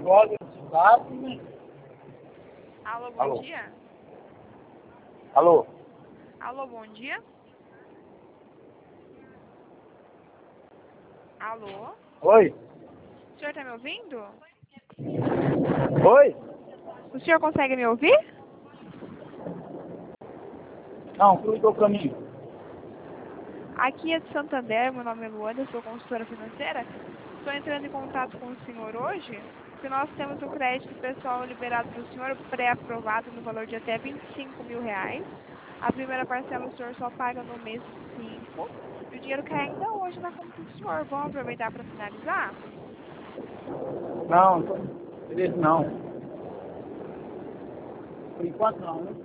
olha esse dado, né? Alô, bom Alô. dia? Alô? Alô, bom dia? Alô? Oi? O senhor tá me ouvindo? Oi? O senhor consegue me ouvir? Não, cruzou o caminho. Aqui é de Santander, meu nome é Luana, eu sou consultora financeira. Estou entrando em contato com o senhor hoje, porque nós temos um crédito pessoal liberado para o senhor, pré-aprovado no valor de até R$ 25.000. A primeira parcela o senhor só paga no mês 5 e o dinheiro cai ainda hoje na conta do senhor. Vamos aproveitar para finalizar? Não, beleza, não. Por enquanto não, né?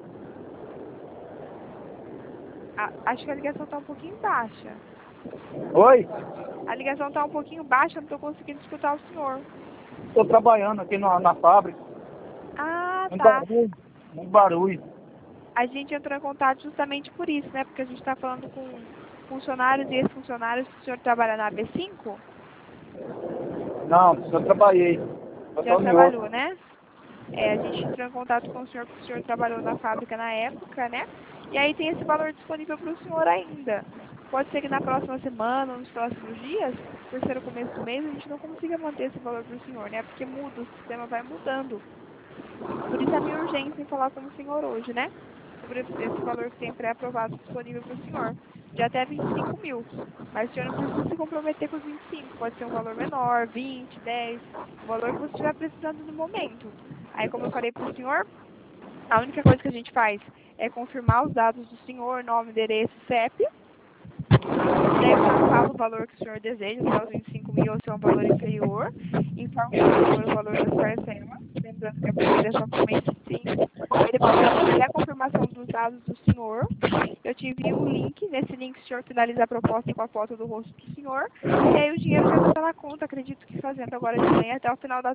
Acho que a ligação está um pouquinho baixa. Oi? A ligação está um pouquinho baixa, eu não estou conseguindo escutar o senhor. Estou trabalhando aqui na fábrica. Ah, Muito tá. barulho. Muito barulho. A gente entrou em contato justamente por isso, né? Porque a gente está falando com funcionários e ex-funcionários. O senhor trabalha na AB5? Não, eu trabalhei. Eu Já tô em outro. trabalhou, né? A gente entrou em contato com o senhor, porque o senhor trabalhou na fábrica na época, né? E aí tem esse valor disponível para o senhor ainda. Pode ser que na próxima semana ou nos próximos dias, por ser o começo do mês, a gente não consiga manter esse valor para o senhor, né? Porque muda, o sistema vai mudando. Por isso a minha urgência em falar com o senhor hoje, né? Sobre esse valor que tem pré-aprovado disponível para o senhor, de até 25.000. Mas o senhor não precisa se comprometer com os 25, pode ser um valor menor, 20, 10, o valor que você estiver precisando no momento. Aí, como eu falei para o senhor, a única coisa que a gente faz é confirmar os dados do senhor, nome, endereço, CEP. Daí o senhor fala o valor que o senhor deseja, se é os 25.000 ou se é um valor inferior. Informa para o senhor o valor das parcelas. Lembrando que a primeira é só por mês 5. Aí depois que eu fizer a confirmação dos dados do senhor, eu te envio um link. Nesse link o senhor finaliza a proposta com a foto do rosto do senhor. E aí o dinheiro já está na conta, acredito que fazendo agora de manhã até o final da